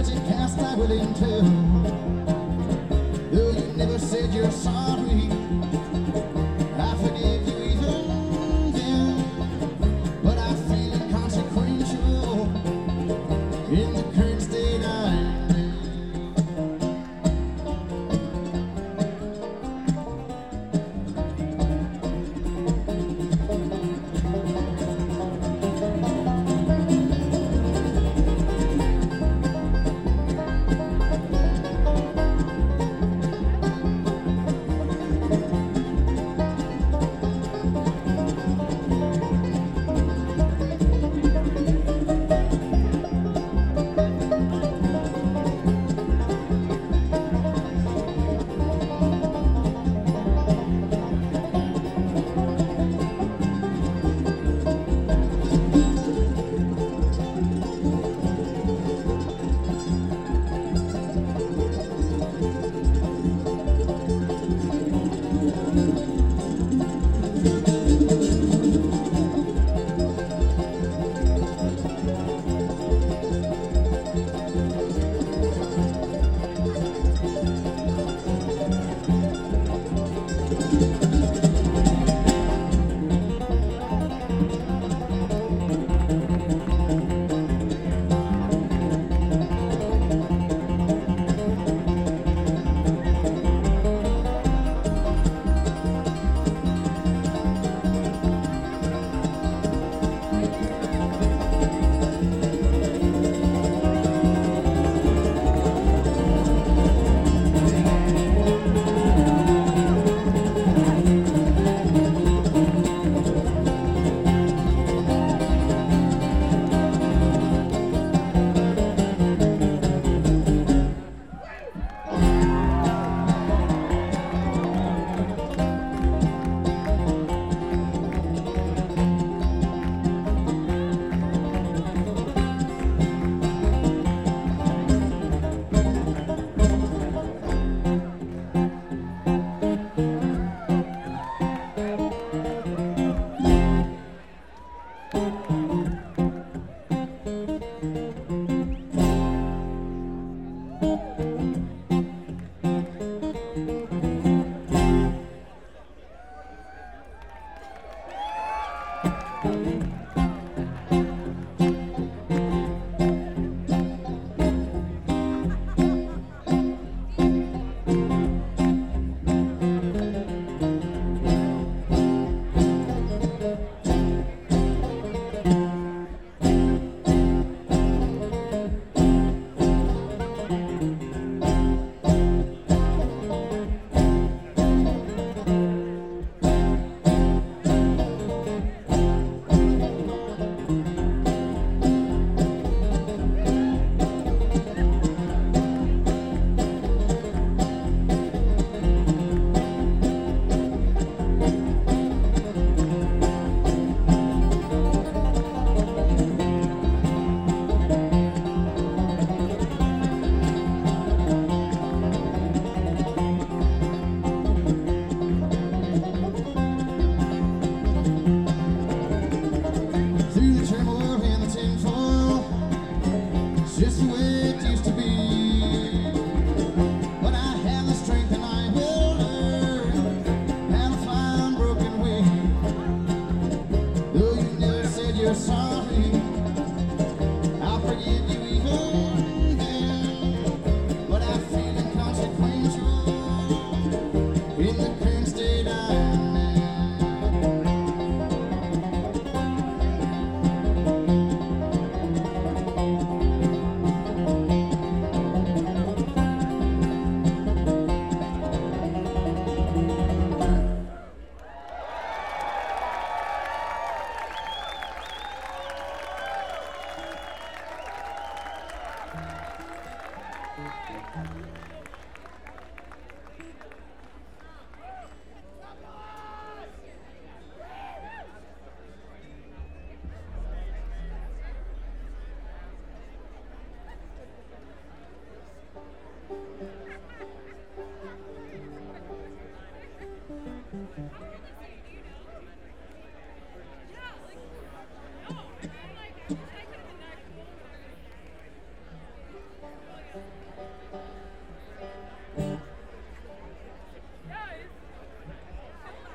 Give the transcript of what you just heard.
in past I willing to. Though you never said you're sorry, I forgive you even then. But I feel inconsequential in the current state I'm in. Just the way it used to be. But I have the strength and I will learn how to fly on broken wing. Though you never said you're sorry, I'll forgive you even then. But I feel inconsequential in the current state I'm in.